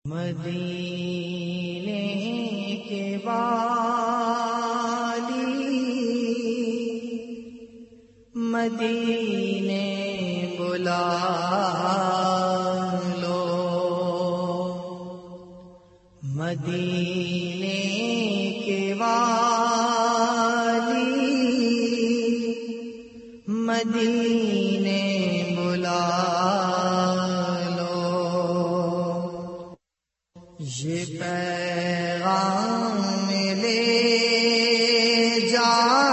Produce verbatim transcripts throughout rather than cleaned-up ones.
مدینے کے والی مدینے بلا لو، مدینے کے والی مدینے بلا لو، یہ پیغام لے جا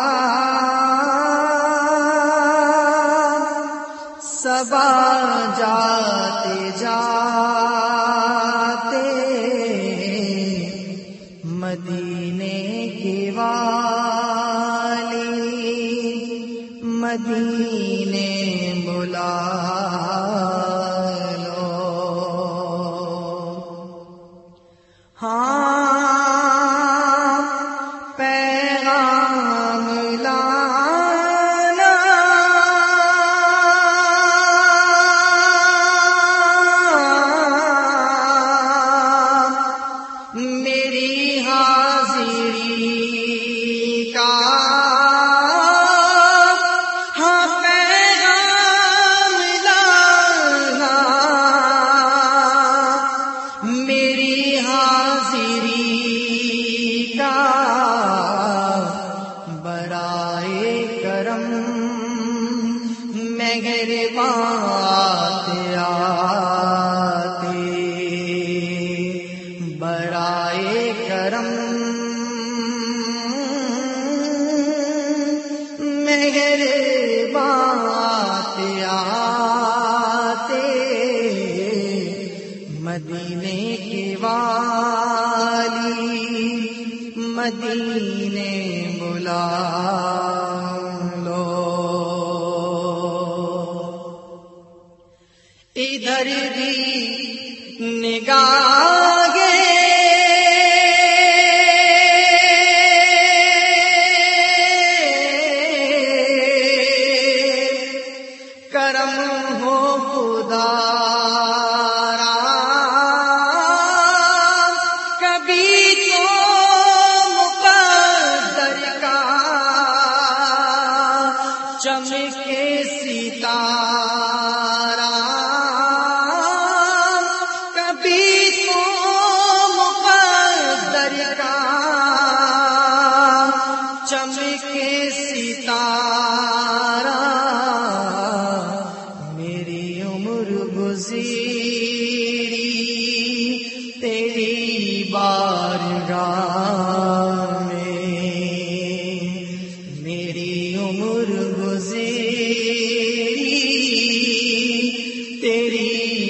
سبا جاتے جاتے مدینے کی والی مدینے بلا لو۔ ہاں پیغام لانا میری حاضری کا، ہاں پیغام لانا میری حاضری کا، برائے کرم مہربان آتے، برائے کرم مہربان آتے، مدینے کی والی مدینے بلا لو۔ ادھر بھی نگاہیں کرم ہو خدا را، کبھی تو مقدر کا چمکے ستارہ، کبھی تو مقدر کا چمکے ستارہ، میری عمر گزری تیری بارگاہ میں، میری عمر گزری تیری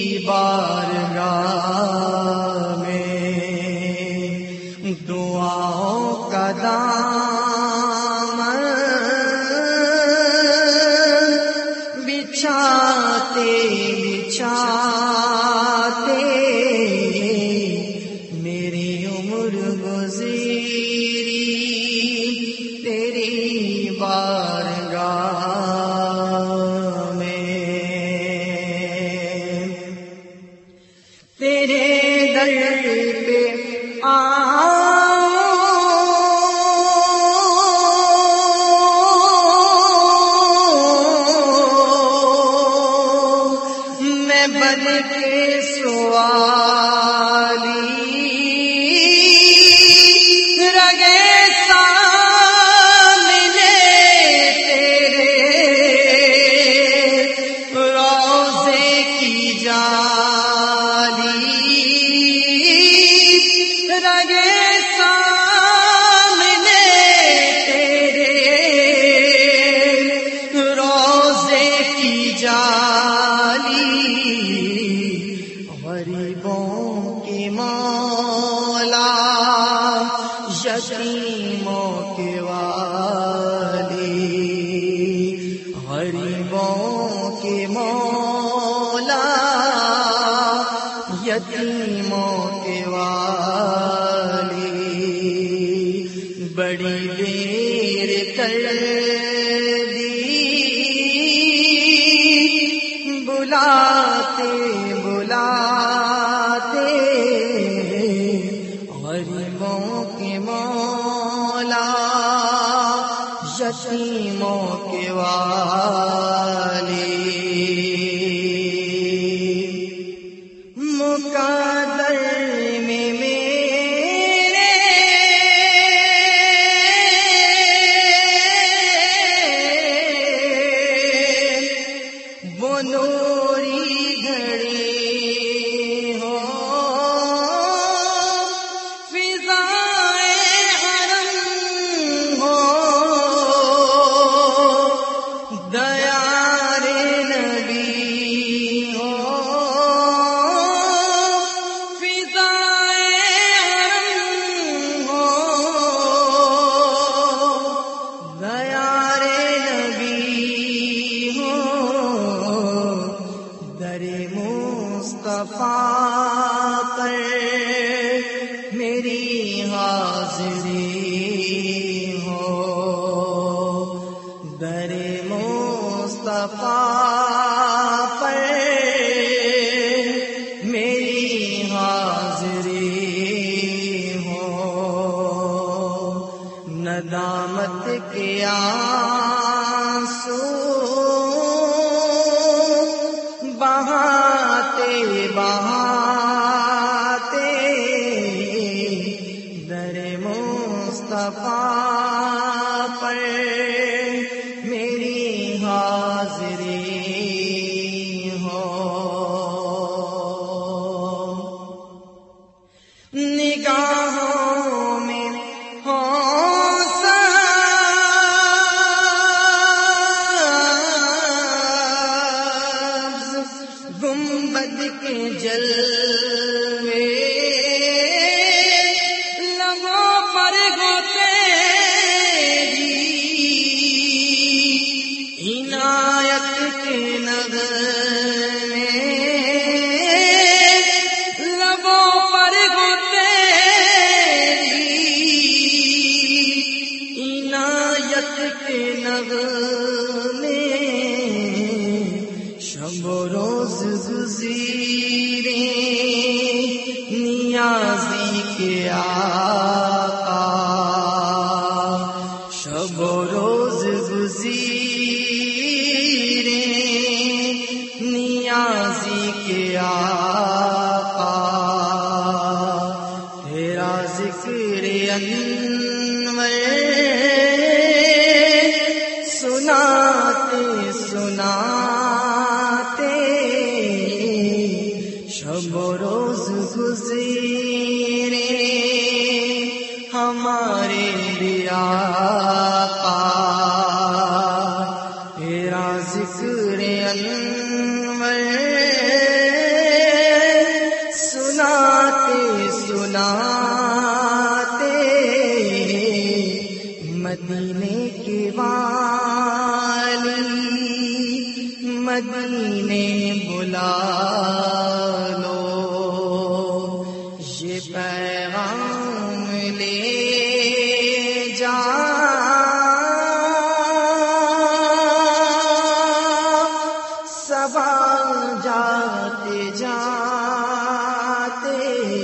بارگاہ میں، دعاؤں کا دامن بچھاتے بچھاتے میری عمر گزری تیری بارگاہ میں، تیرے در پہ میں بن کے سوالی رگے سامنے تیرے روضے کی جالی، رگے سامنے تیرے روضے کی جالی، غریبوں کے مولا یتیموں کے والی، غریبوں کے مولا یتیموں کے والی، بڑی دیر کر دی بلاتے بلاتے مولا یتیموں کے والی مقدر میں میرے وہ نوری گھڑی ہو فضائے حرم ہو دیار نبی ہو فضائے حرم ہو دیار نبی ہو در مصطفیٰ پر میری حاضری ہو در مصطفیٰ پر میری حاضری ہو ندامت کے آنسو بہاتے بہاتے در مصطفیٰ پر میری حاضری ہو نگاہوں میں ہو گنبد کے جلوے لبوں پر ہو تیری عنایت کے نغمے لبوں پر ہو تیری عنایت کے نغمے شب و روز گزیرے نیازی کے آقا شب و روز گزیرے نیازی کے آقا تیرا ذکر انور سناتے سناتے شب و روز گزرے ہمارے آقا تیرا ذکر انور سناتے سناتے مدینے کے والی مدینے بلا لو یہ پیغام لے جا سبا جاتے جاتے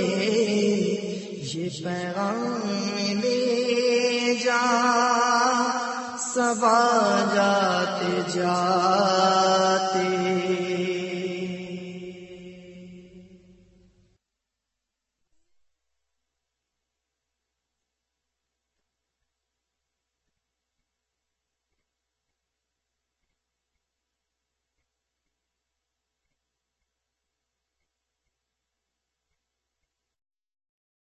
یہ پیغام لے جا سبا جاتے جاتے